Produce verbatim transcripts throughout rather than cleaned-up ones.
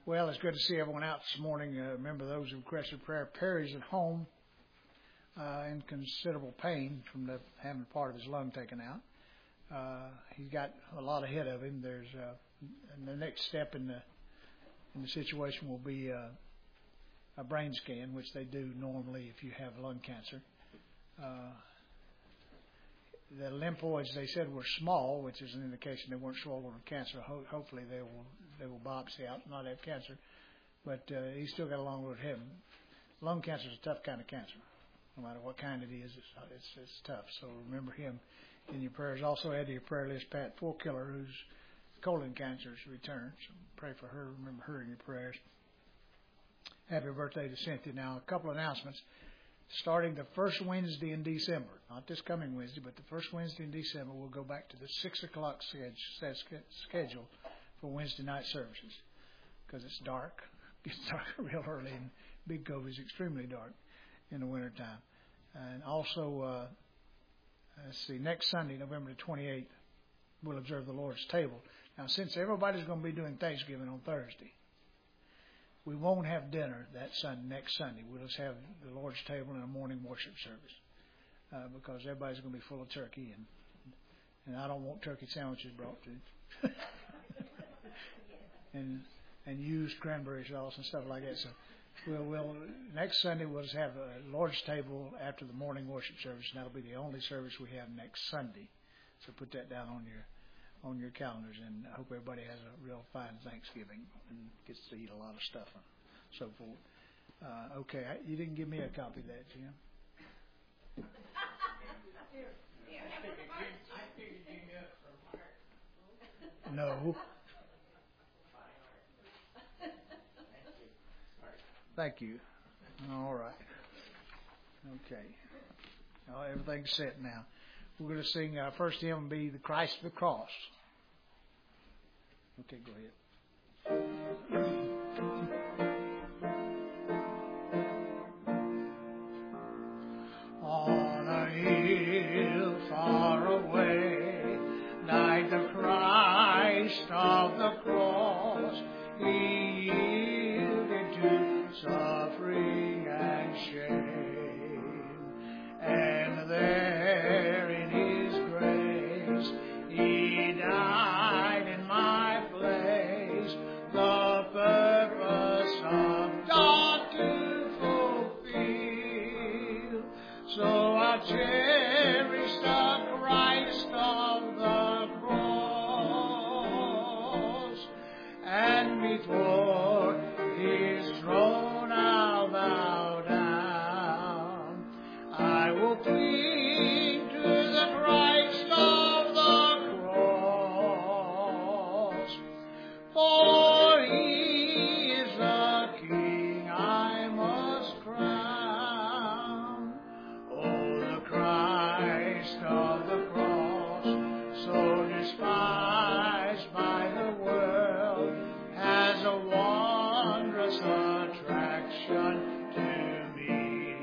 Well, it's good to see everyone out this morning. Uh, remember those who requested prayer. Perry's at home uh, in considerable pain from the, having part of his lung taken out. Uh, he's got a lot ahead of him. There's uh, and the next step in the in the situation will be uh, a brain scan, which they do normally if you have lung cancer. Uh, the lymphoids, they said, were small, which is an indication they weren't swollen with cancer. Ho- hopefully they will they will biopsy out and not have cancer. But uh, he's still got a long road ahead of him. Lung cancer is a tough kind of cancer. No matter what kind it is, it's, it's, it's tough. So remember him in your prayers. Also add to your prayer list Pat Forkiller, whose colon cancer has returned. So pray for her. Remember her in your prayers. Happy birthday to Cynthia. Now, a couple of announcements. Starting the first Wednesday in December, not this coming Wednesday, but the first Wednesday in December, we'll go back to the six o'clock schedule for Wednesday night services because it's dark. It gets dark real early, and Big Cove is extremely dark in the wintertime. And also, uh, let's see, next Sunday, November the twenty-eighth, we'll observe the Lord's table. Now, since everybody's going to be doing Thanksgiving on Thursday, we won't have dinner that Sunday, next Sunday. We'll just have the Lord's table and a morning worship service uh, because everybody's going to be full of turkey, and and I don't want turkey sandwiches brought to and and used cranberry sauce and stuff like that. So we'll, we'll next Sunday we'll just have a Lord's table after the morning worship service, and that'll be the only service we have next Sunday. So put that down on your on your calendars, and I hope everybody has a real fine Thanksgiving and gets to eat a lot of stuff and so forth. Uh, okay, I, you didn't give me a copy of that, Jim? No. Thank you. All right. Okay. Well, everything's set now. We're going to sing our first hymn will be the Christ of the Cross. Okay, go ahead. On a hill far away died the Christ of the cross. He yielded to suffering and shame, and there in His grace He died in my place, the purpose of God to fulfill. So I cherish the Christ of the cross, and before His throne I'll bow down. I will cling to the Christ of the cross, for He is the King I must crown. Oh, the Christ of the cross, so despised by the world, has a wondrous attraction to me.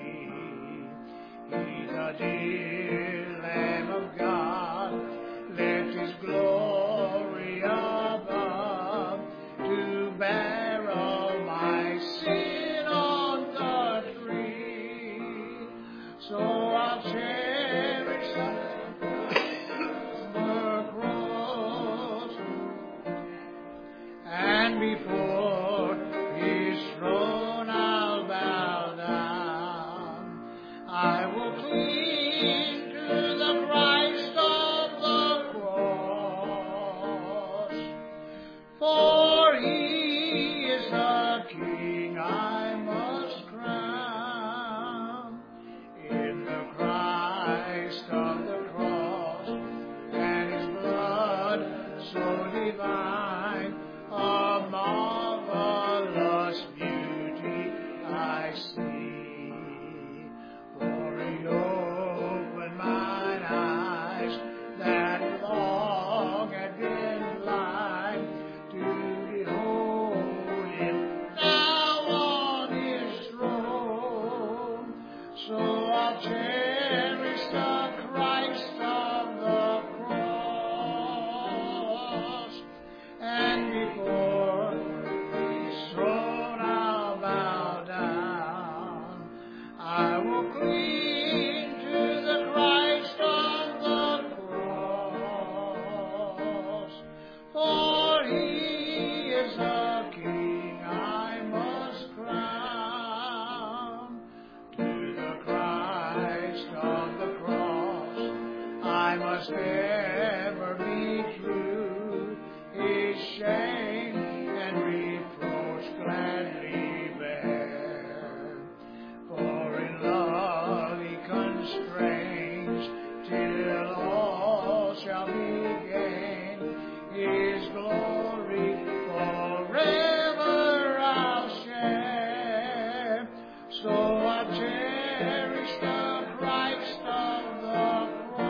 He's a dear Lamb of God, left His glory above to bear all my sin on the tree. So I'll cherish the cross, and before His throne I'll bow down. I will cling to the Christ of the cross, for He is the King I must crown. In the Christ of the cross and His blood so divine, a marvelous beauty I see. For He opened mine eyes that long had been blind to behold Him now on His throne. So I'll cherish the Christ of the cross, and before His throne must ever be true. His shame and reproach gladly bear. For in love he constrains till all shall be gained. His glory forever I'll share. So I cherish the Christ of the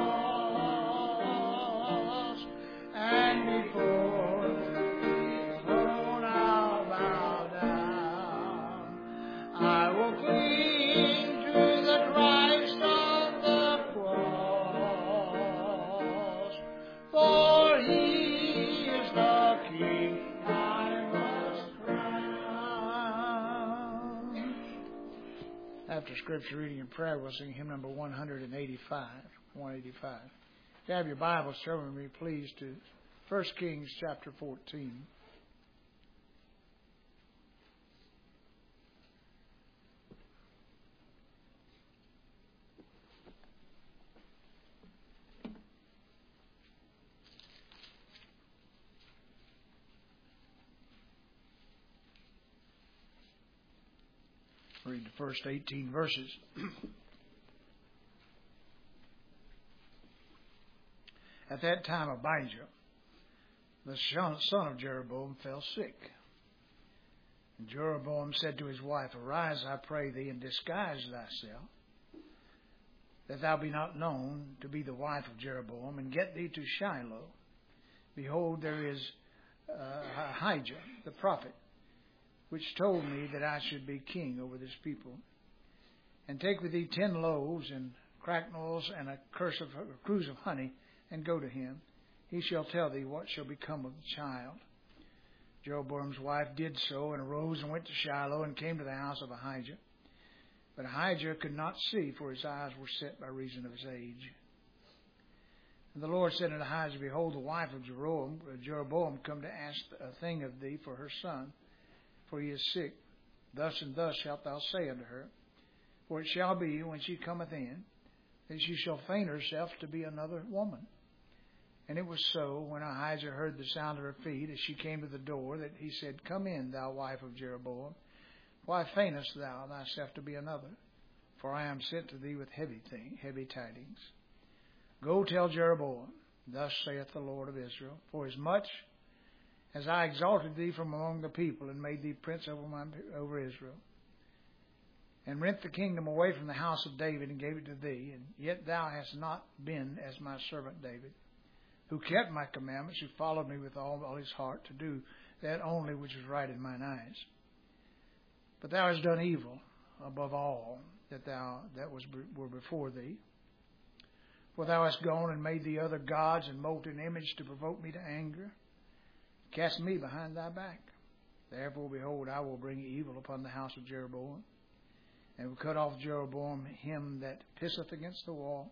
cross, and before the throne I'll bow down. I will cling to the Christ of the cross, for He is the King I must crown. After scripture reading and prayer, we'll sing hymn number one eighty-five. one eighty-five. If you have your Bibles, turn with me, please, to First Kings chapter fourteen. Read the first eighteen verses. At that time, Abijah, the son of Jeroboam, fell sick. And Jeroboam said to his wife, Arise, I pray thee, and disguise thyself, that thou be not known to be the wife of Jeroboam, and get thee to Shiloh. Behold, there is uh, Ahijah, the prophet, which told me that I should be king over this people. And take with thee ten loaves and cracknels and a cruse of, a cruse of honey, and go to him. He shall tell thee what shall become of the child. Jeroboam's wife did so, and arose and went to Shiloh, and came to the house of Ahijah. But Ahijah could not see, for his eyes were set by reason of his age. And the Lord said unto Ahijah, Behold, the wife of Jeroboam, Jeroboam come to ask a thing of thee for her son, for he is sick. Thus and thus shalt thou say unto her, For it shall be, when she cometh in, that she shall feign herself to be another woman. And it was so, when Ahijah heard the sound of her feet, as she came to the door, that he said, Come in, thou wife of Jeroboam. Why feignest thou thyself to be another? For I am sent to thee with heavy thing, heavy tidings. Go tell Jeroboam, Thus saith the Lord of Israel, For as much as I exalted thee from among the people, and made thee prince over, my, over Israel, and rent the kingdom away from the house of David, and gave it to thee, and yet thou hast not been as my servant David, who kept my commandments, who followed me with all, all his heart, to do that only which was right in mine eyes. But thou hast done evil above all that thou that was were before thee. For thou hast gone and made thee other gods, and molten image to provoke me to anger, cast me behind thy back. Therefore, behold, I will bring evil upon the house of Jeroboam, and will cut off Jeroboam him that pisseth against the wall,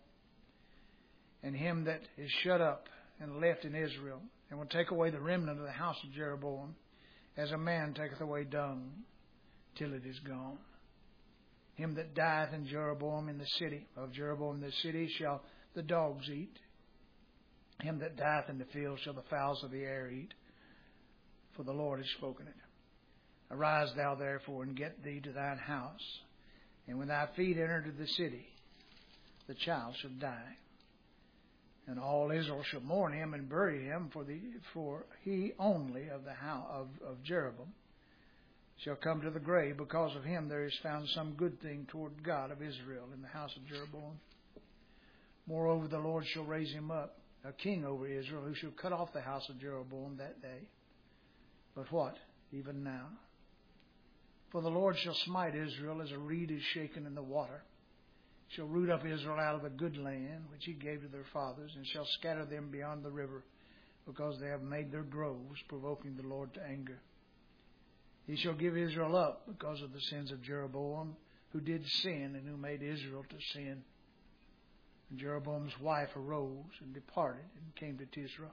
and him that is shut up and left in Israel, and will take away the remnant of the house of Jeroboam, as a man taketh away dung, till it is gone. Him that dieth in Jeroboam in the city, of Jeroboam in the city, shall the dogs eat. Him that dieth in the field shall the fowls of the air eat. For the Lord has spoken it. Arise thou therefore, and get thee to thine house. And when thy feet enter into the city, the child shall die. And all Israel shall mourn him and bury him, for the for he only of the house of, of Jeroboam shall come to the grave. Because of him there is found some good thing toward God of Israel in the house of Jeroboam. Moreover, the Lord shall raise him up, a king over Israel, who shall cut off the house of Jeroboam that day. But what? Even now. For the Lord shall smite Israel as a reed is shaken in the water. Shall root up Israel out of the good land which he gave to their fathers, and shall scatter them beyond the river, because they have made their groves, provoking the Lord to anger. He shall give Israel up because of the sins of Jeroboam, who did sin, and who made Israel to sin. And Jeroboam's wife arose and departed, and came to Tisra.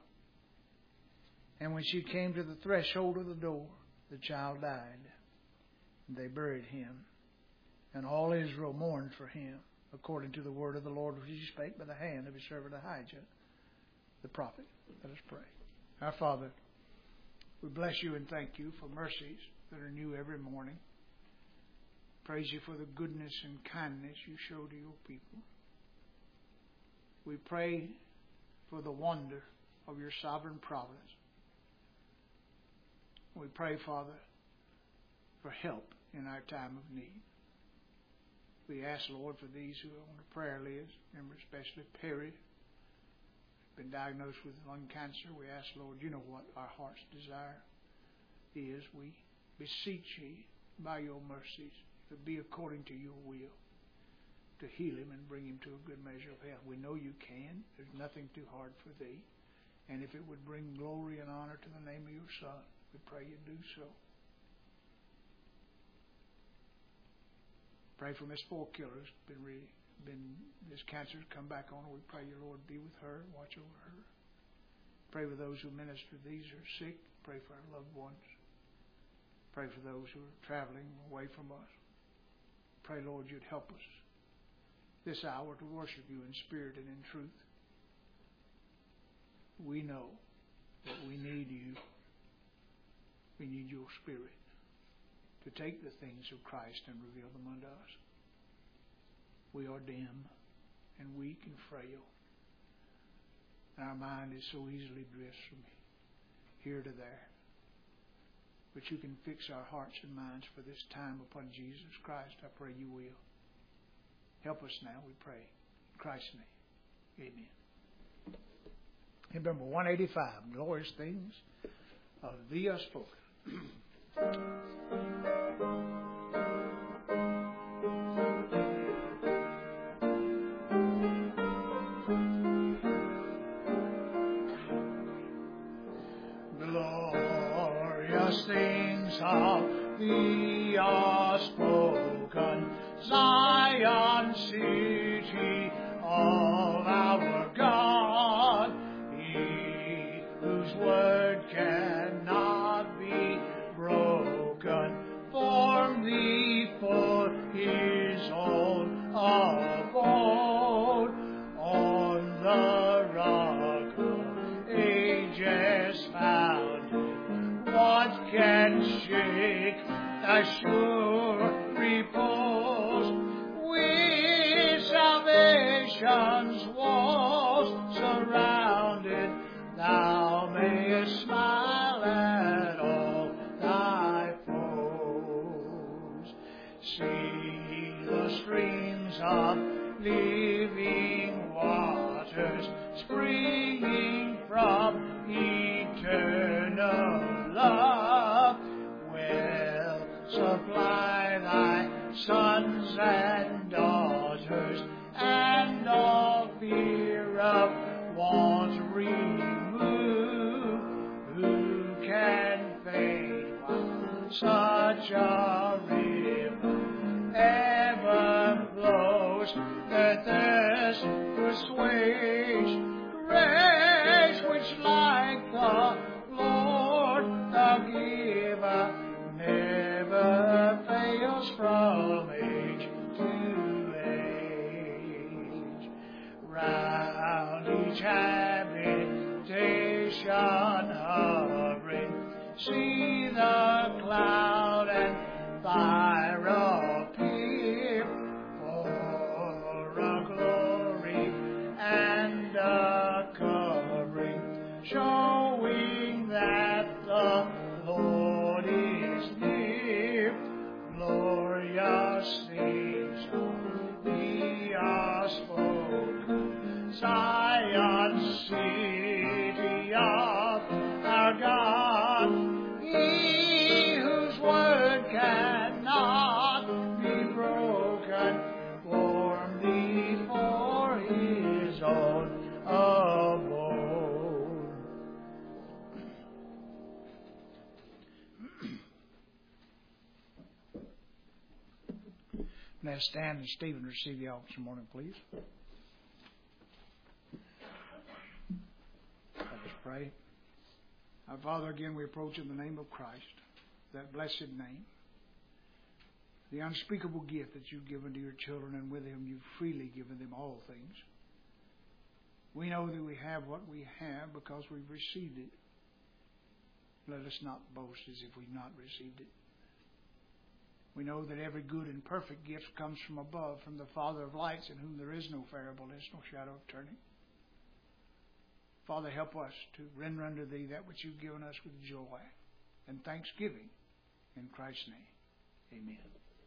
And when she came to the threshold of the door, the child died, and they buried him. And all Israel mourned for him, according to the word of the Lord which he spake by the hand of his servant Ahijah, the prophet. Let us pray. Our Father, we bless you and thank you for mercies that are new every morning. Praise you for the goodness and kindness you show to your people. We pray for the wonder of your sovereign providence. We pray, Father, for help in our time of need. We ask, Lord, for these who are on the prayer list, remember especially Perry, been diagnosed with lung cancer. We ask, Lord, you know what our heart's desire is. We beseech ye by your mercies to be according to your will, to heal him and bring him to a good measure of health. We know you can. There's nothing too hard for thee. And if it would bring glory and honor to the name of your Son, we pray you do so. Pray for Miss Forkiller, who's been, re, been this cancer's come back on her. We pray you, Lord, be with her, watch over her. Pray for those who minister these who are sick. Pray for our loved ones. Pray for those who are traveling away from us. Pray, Lord, you'd help us this hour to worship you in spirit and in truth. We know that we need you. We need your spirit to take the things of Christ and reveal them unto us. We are dim and weak and frail. And our mind is so easily drifts from here to there. But you can fix our hearts and minds for this time upon Jesus Christ. I pray you will. Help us now, we pray. In Christ's name, amen. Hymn number one eighty-five, Glorious Things of Thee Are Spoken. Glorious things of Thee are spoken, Zion city of our God, He whose word cannot be broken, formed Thee for His own abode, on the rock of ages founded. What can shake Thy sure repose? With salvation's walls surrounded, Thou mayest smile at all Thy foes. See the streams of living waters springing from eternal love. Well, supply Thy sons and daughters, and all fear of want remove. Who can fade while such a river ever flows? That thirst assuage, grace which like the Lord the giver never fails from age to age. Round each habitation hovering, see the cloud and fire appear, for a glory and a covering, showing that the Lord is near. Glorious things of Thee are spoken, Zion city of our God, He whose word cannot be broken, formed Thee for His own abode. Now stand and Stephen receive the office this morning, please. Let us pray. Our Father, again we approach in the name of Christ, that blessed name, the unspeakable gift that you've given to your children, and with Him you've freely given them all things. We know that we have what we have because we've received it. Let us not boast as if we've not received it. We know that every good and perfect gift comes from above, from the Father of lights, in whom there is no variableness, no shadow of turning. Father, help us to render unto Thee that which You've given us with joy and thanksgiving. In Christ's name, amen.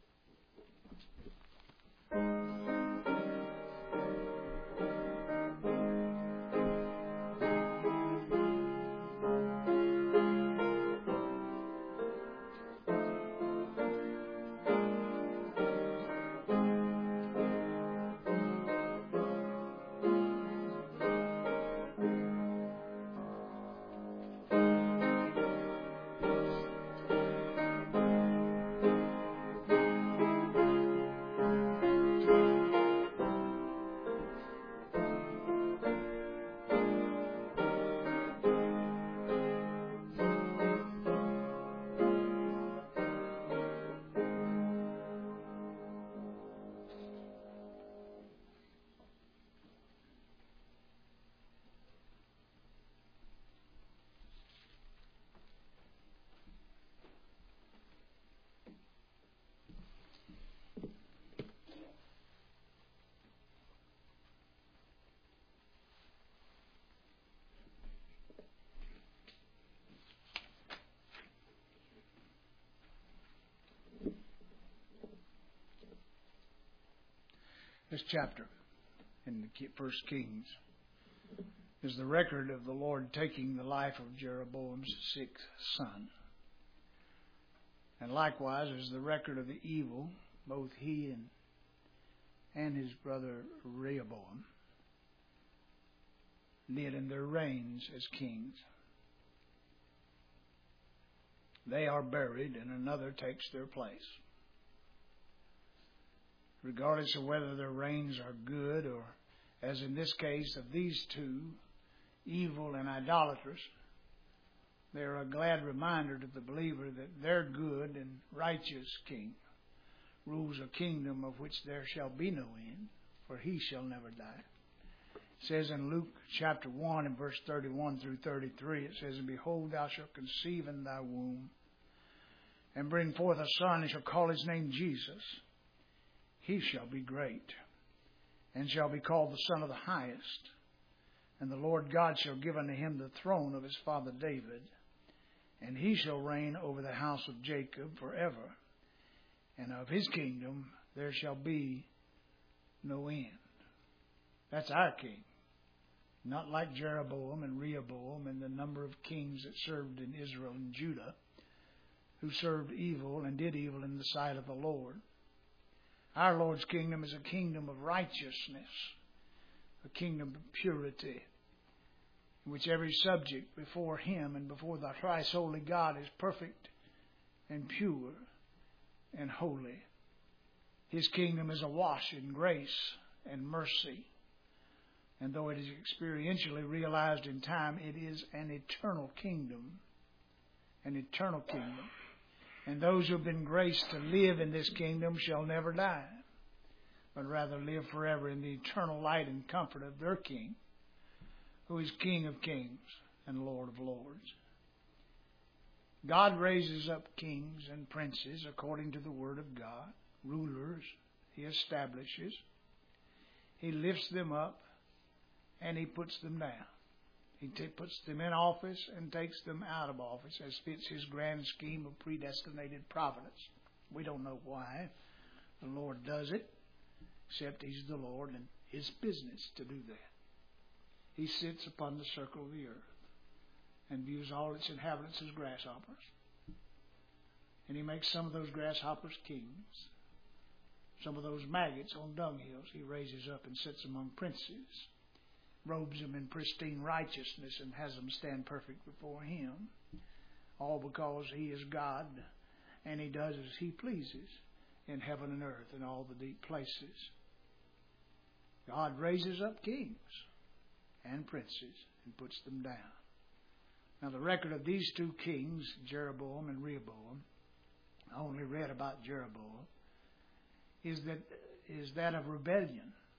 This chapter in the First Kings is the record of the Lord taking the life of Jeroboam's sixth son. And likewise is the record of the evil both he and, and his brother Rehoboam did in their reigns as kings. They are buried and another takes their place. Regardless of whether their reigns are good or, as in this case of these two, evil and idolatrous, they are a glad reminder to the believer that their good and righteous king rules a kingdom of which there shall be no end, for he shall never die. It says in Luke chapter one and verse thirty-one through thirty-three, it says, "And behold, thou shalt conceive in thy womb, and bring forth a son, and shall call his name Jesus. He shall be great, and shall be called the Son of the Highest. And the Lord God shall give unto him the throne of his father David, and he shall reign over the house of Jacob forever. And of his kingdom there shall be no end." That's our king. Not like Jeroboam and Rehoboam and the number of kings that served in Israel and Judah, who served evil and did evil in the sight of the Lord. Our Lord's kingdom is a kingdom of righteousness, a kingdom of purity, in which every subject before Him and before the thrice holy God is perfect and pure and holy. His kingdom is awash in grace and mercy. And though it is experientially realized in time, it is an eternal kingdom. An eternal kingdom. And those who have been graced to live in this kingdom shall never die, but rather live forever in the eternal light and comfort of their King, who is King of kings and Lord of lords. God raises up kings and princes according to the Word of God. Rulers He establishes. He lifts them up and He puts them down. He t- puts them in office and takes them out of office as fits His grand scheme of predestinated providence. We don't know why the Lord does it, except He's the Lord and His business to do that. He sits upon the circle of the earth and views all its inhabitants as grasshoppers. And He makes some of those grasshoppers kings. Some of those maggots on dunghills He raises up and sets among princes, robes them in pristine righteousness, and has them stand perfect before Him. All because He is God, and He does as He pleases in heaven and earth and all the deep places. God raises up kings and princes and puts them down. Now the record of these two kings, Jeroboam and Rehoboam, I only read about Jeroboam, is that is that of rebellion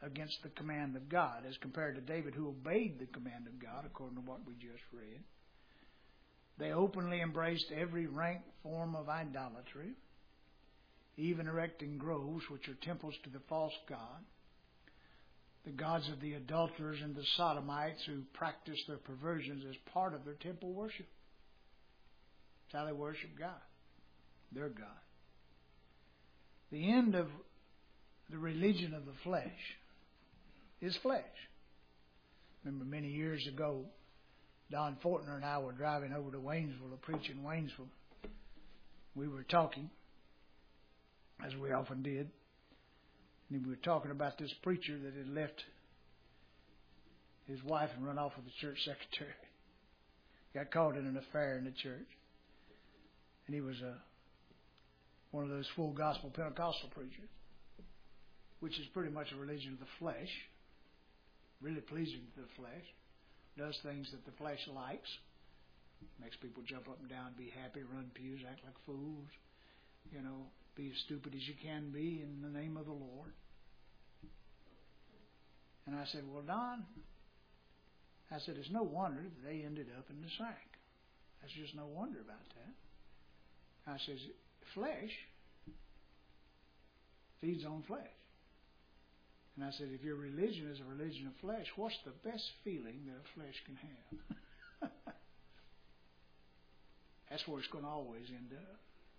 against the command of God, as compared to David, who obeyed the command of God, according to what we just read. They openly embraced every rank form of idolatry, even erecting groves, which are temples to the false god, the gods of the adulterers and the sodomites who practice their perversions as part of their temple worship. That's how they worship God, their God. The end of the religion of the flesh is flesh. Remember many years ago, Don Fortner and I were driving over to Waynesville to preach in Waynesville. We were talking, as we often did, and we were talking about this preacher that had left his wife and run off with the church secretary. Got caught in an affair in the church. And he was a, one of those full gospel Pentecostal preachers, which is pretty much a religion of the flesh, really pleasing to the flesh, does things that the flesh likes, makes people jump up and down, be happy, run pews, act like fools, you know, be as stupid as you can be in the name of the Lord. And I said, well, Don, I said, it's no wonder that they ended up in the sack. There's just no wonder about that. I says, flesh feeds on flesh. And I said, if your religion is a religion of flesh, what's the best feeling that a flesh can have? That's where it's going to always end up.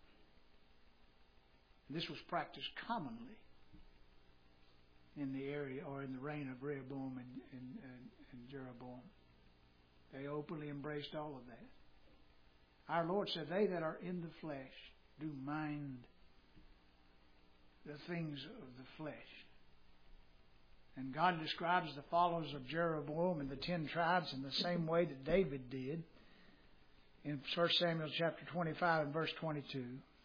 This was practiced commonly in the area or in the reign of Rehoboam and, and, and, and Jeroboam. They openly embraced all of that. Our Lord said, they that are in the flesh do mind the things of the flesh. And God describes the followers of Jeroboam and the ten tribes in the same way that David did in First Samuel chapter twenty-five and verse twenty-two.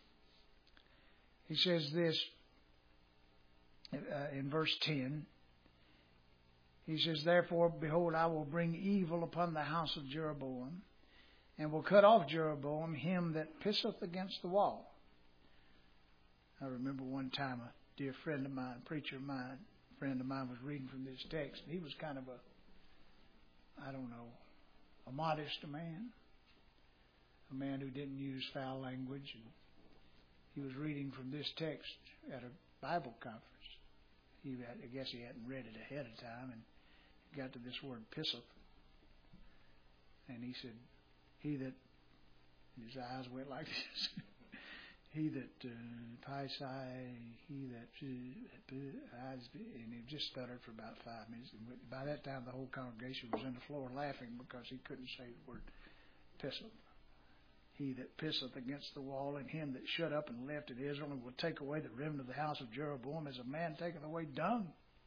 He says this uh, in verse ten. He says, therefore, behold, I will bring evil upon the house of Jeroboam, and will cut off Jeroboam him that pisseth against the wall. I remember one time a dear friend of mine, a preacher of mine, a friend of mine was reading from this text, and he was kind of a, I don't know, a modest man, a man who didn't use foul language, and he was reading from this text at a Bible conference. He had, I guess he hadn't read it ahead of time, and got to this word pisseth. And he said, he that, and his eyes went like this, he that, uh, paisai, he that, uh, eyes, and he just stuttered for about five minutes. And by that time, the whole congregation was on the floor laughing because he couldn't say the word pisseth. He that pisseth against the wall, and him that shut up and left in Israel, and will take away the remnant of the house of Jeroboam as a man taketh away dung,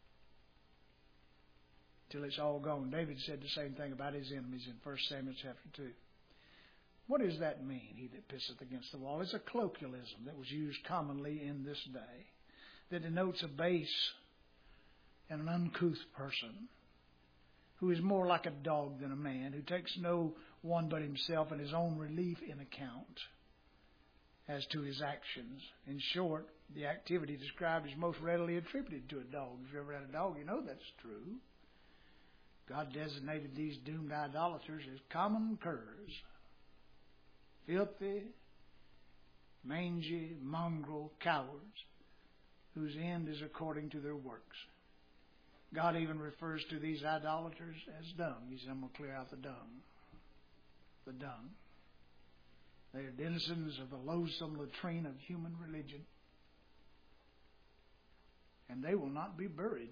till it's all gone. David said the same thing about his enemies in First Samuel chapter two. What does that mean, he that pisseth against the wall? It's a colloquialism that was used commonly in this day that denotes a base and an uncouth person who is more like a dog than a man, who takes no one but himself and his own relief in account as to his actions. In short, the activity described is most readily attributed to a dog. If you ever had a dog, you know that's true. God designated these doomed idolaters as common curs, filthy, mangy, mongrel cowards, whose end is according to their works. God even refers to these idolaters as dung. He said, I'm going to clear out the dung. The dung. They are denizens of the loathsome latrine of human religion. And they will not be buried.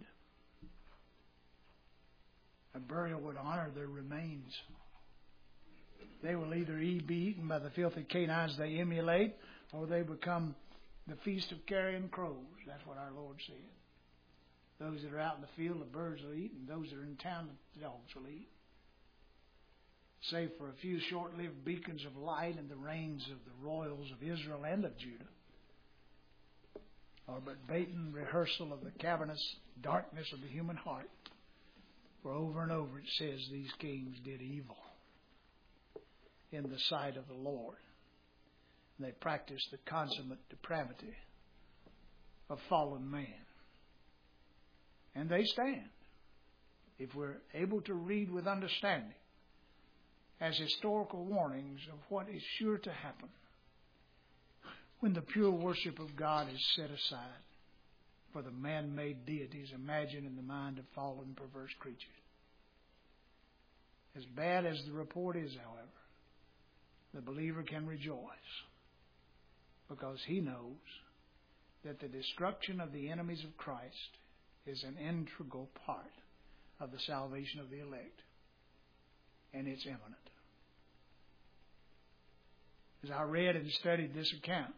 A burial would honor their remains. They will either be eaten by the filthy canines they emulate, or they become the feast of carrion crows. That's what our Lord said. Those that are out in the field, the birds will eat, and those that are in town, the dogs will eat. Save for a few short-lived beacons of light in the reigns of the royals of Israel and of Judah, or but batin rehearsal of the cavernous darkness of the human heart. For over and over it says these kings did evil in the sight of the Lord. And they practiced the consummate depravity of fallen man. And they stand, if we're able to read with understanding, as historical warnings of what is sure to happen when the pure worship of God is set aside for the man-made deities imagined in the mind of fallen, perverse creatures. As bad as the report is, however, the believer can rejoice because he knows that the destruction of the enemies of Christ is an integral part of the salvation of the elect, and it's imminent. As I read and studied this account,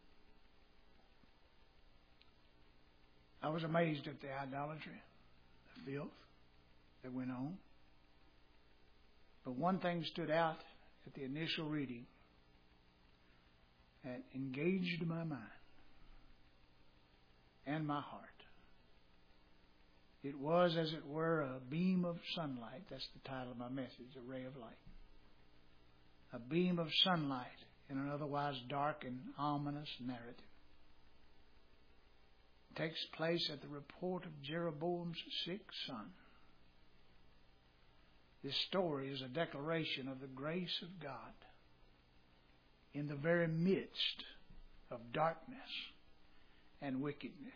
I was amazed at the idolatry, the filth that went on. But one thing stood out at the initial reading that engaged my mind and my heart. It was, as it were, a beam of sunlight. That's the title of my message, A Ray of Light. A beam of sunlight in an otherwise dark and ominous narrative. It takes place at the report of Jeroboam's sick son. This story is a declaration of the grace of God in the very midst of darkness and wickedness.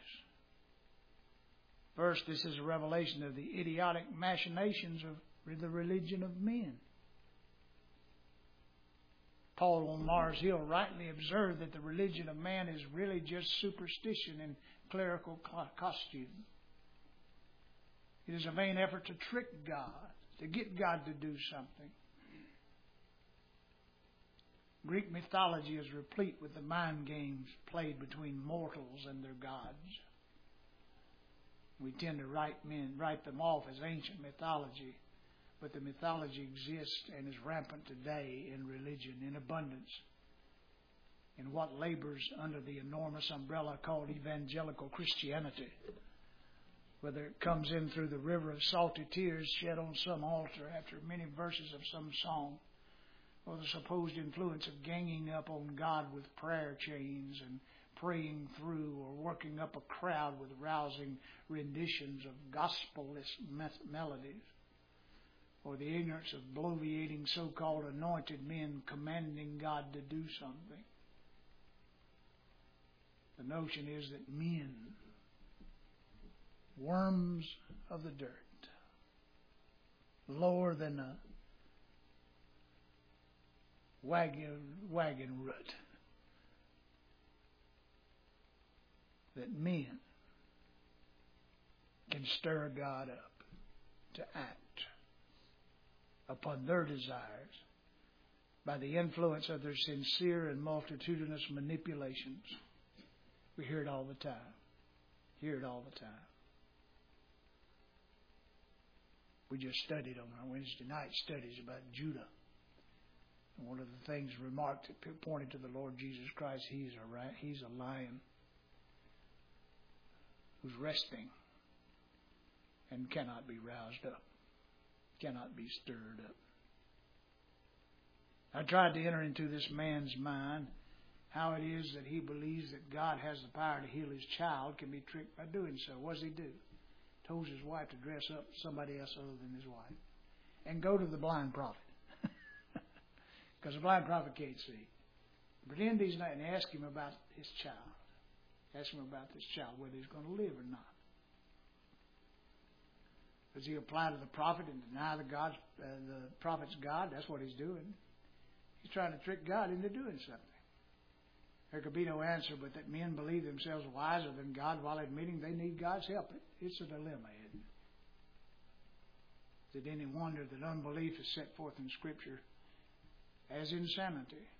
First, this is a revelation of the idiotic machinations of the religion of men. Paul on Mars Hill rightly observed that the religion of man is really just superstition in clerical costume. It is a vain effort to trick God, to get God to do something. Greek mythology is replete with the mind games played between mortals and their gods. We tend to write men, write them off as ancient mythology, but the mythology exists and is rampant today in religion in abundance. In what labors under the enormous umbrella called evangelical Christianity, whether it comes in through the river of salty tears shed on some altar after many verses of some song, or the supposed influence of ganging up on God with prayer chains and praying through, or working up a crowd with rousing renditions of gospel-less melodies, or the ignorance of bloviating so-called anointed men commanding God to do something. The notion is that men, worms of the dirt, lower than a wagon, wagon root, that men can stir God up to act upon their desires by the influence of their sincere and multitudinous manipulations. We hear it all the time. Hear it all the time. We just studied on our Wednesday night studies about Judah. And one of the things remarked that pointed to the Lord Jesus Christ, he's a, he's a lion who's resting and cannot be roused up, cannot be stirred up. I tried to enter into this man's mind, how it is that he believes that God has the power to heal his child, can be tricked by doing so. What does he do? Told his wife to dress up somebody else other than his wife and go to the blind prophet. Because the blind prophet can't see. Pretend he's not, and ask him about his child. Ask him about this child, whether he's going to live or not. Does he apply to the prophet and deny the, God's, uh, the prophet's God? That's what he's doing. He's trying to trick God into doing something. There could be no answer but that men believe themselves wiser than God while admitting they need God's help. It, it's a dilemma, isn't it? Is it any wonder that unbelief is set forth in Scripture as insanity?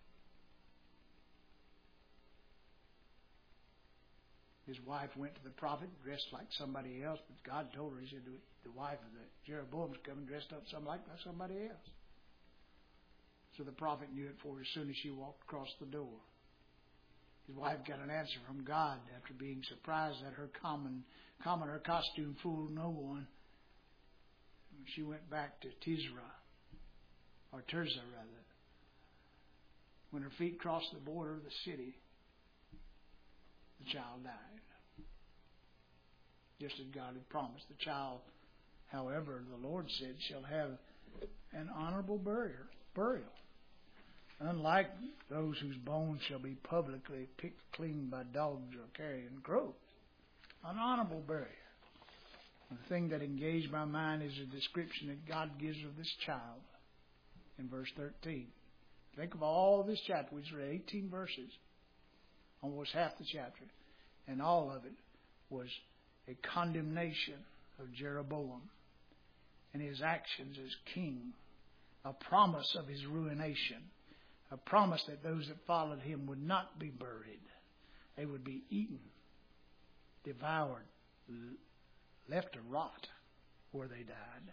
His wife went to the prophet dressed like somebody else, but God told her, he said, the wife of the Jeroboam's coming dressed up something like somebody else. So the prophet knew it for her as soon as she walked across the door. His wife got an answer from God after being surprised that her common, commoner costume fooled no one. She went back to Tisra, or Tirzah rather. When her feet crossed the border of the city, the child died. just as God had promised. The child, however, the Lord said, shall have an honorable burial. burial. Unlike those whose bones shall be publicly picked clean by dogs or carrion crows. An honorable burial. The thing that engaged my mind is a description that God gives of this child in verse thirteen. Think of all of this chapter. We read eighteen verses, almost half the chapter, and all of it was a condemnation of Jeroboam and his actions as king, a promise of his ruination, a promise that those that followed him would not be buried. They would be eaten, devoured, left to rot where they died.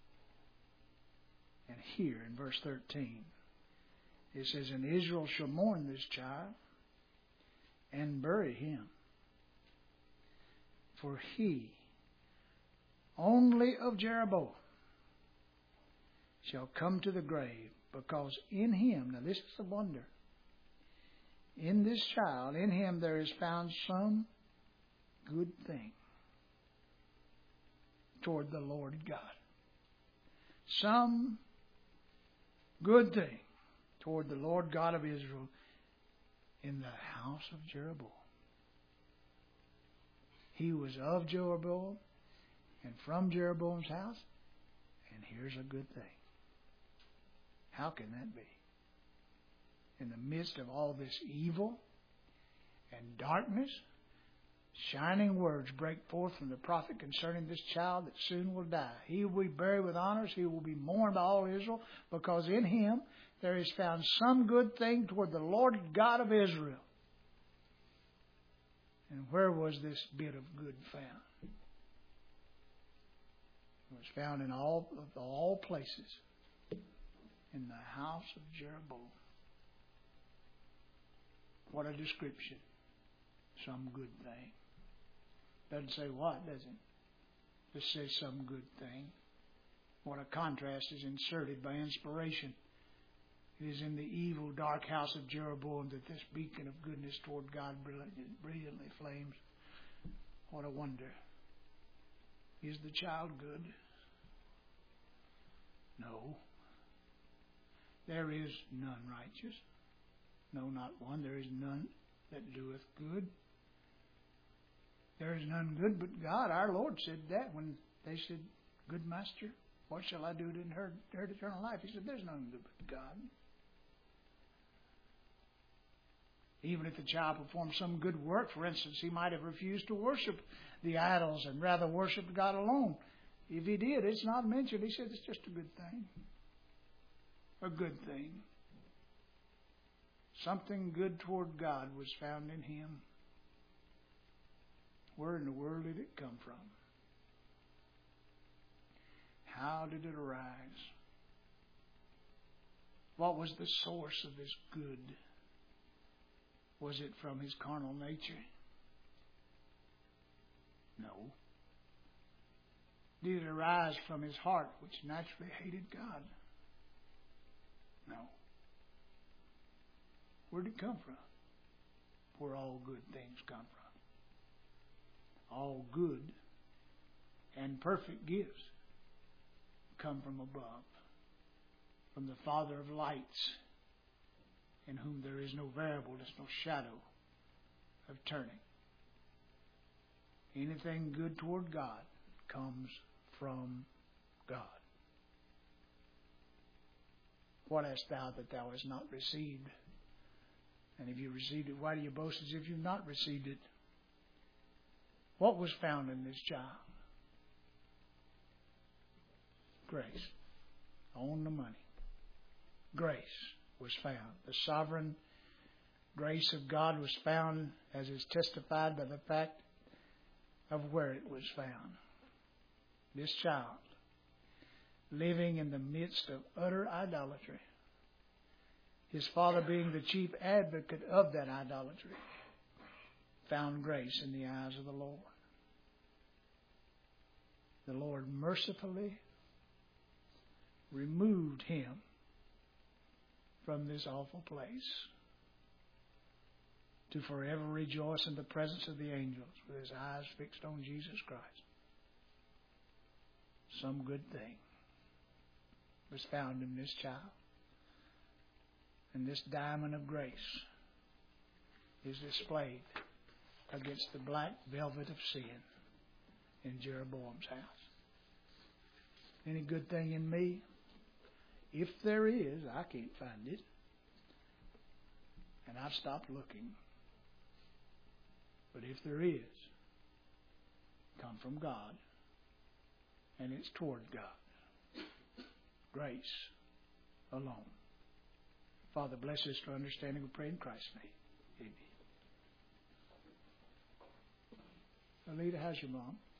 And here in verse thirteen, it says, and Israel shall mourn this child and bury him. For he, only of Jeroboam, shall come to the grave, because in him, now this is the wonder, in this child, in him there is found some good thing toward the Lord God. Some good thing toward the Lord God of Israel in the house of Jeroboam. He was of Jeroboam and from Jeroboam's house, and here's a good thing. How can that be? In the midst of all this evil and darkness, shining words break forth from the prophet concerning this child that soon will die. He will be buried with honors. He will be mourned by all Israel, because in him there is found some good thing toward the Lord God of Israel. And where was this bit of good found? It was found in all of all places, in the house of Jeroboam. What a description. Some good thing. Doesn't say what, does it? Just says some good thing. What a contrast is inserted by inspiration. It is in the evil, dark house of Jeroboam that this beacon of goodness toward God brilliantly flames. What a wonder. Is the child good? No. There is none righteous. No, not one. There is none that doeth good. There is none good but God. Our Lord said that when they said, Good Master, what shall I do to inherit, inherit eternal life? He said, there's none good but God. Even if the child performed some good work, for instance, he might have refused to worship the idols and rather worshiped God alone. If he did, it's not mentioned. He said it's just a good thing. A good thing. Something good toward God was found in him. Where in the world did it come from? How did it arise? What was the source of this good? Was it from his carnal nature? No. Did it arise from his heart, which naturally hated God? No. Where did it come from? Where all good things come from. All good and perfect gifts come from above, from the Father of lights, in whom there is no variableness, no shadow of turning. Anything good toward God comes from God. What hast thou that thou hast not received? And if you received it, why do you boast as if you've not received it? What was found in this child? Grace. Own the money. Grace was found. The sovereign grace of God was found, as is testified by the fact of where it was found. This child, living in the midst of utter idolatry, his father being the chief advocate of that idolatry, found grace in the eyes of the Lord. The Lord mercifully removed him from this awful place to forever rejoice in the presence of the angels with his eyes fixed on Jesus Christ. Some good thing was found in this child. And this diamond of grace is displayed against the black velvet of sin in Jeroboam's house. Any good thing in me? If there is, I can't find it. And I've stopped looking. But if there is, come from God. And it's toward God. Grace alone. Father, bless us for understanding. We pray in Christ's name. Amen. Alita, how's your mom?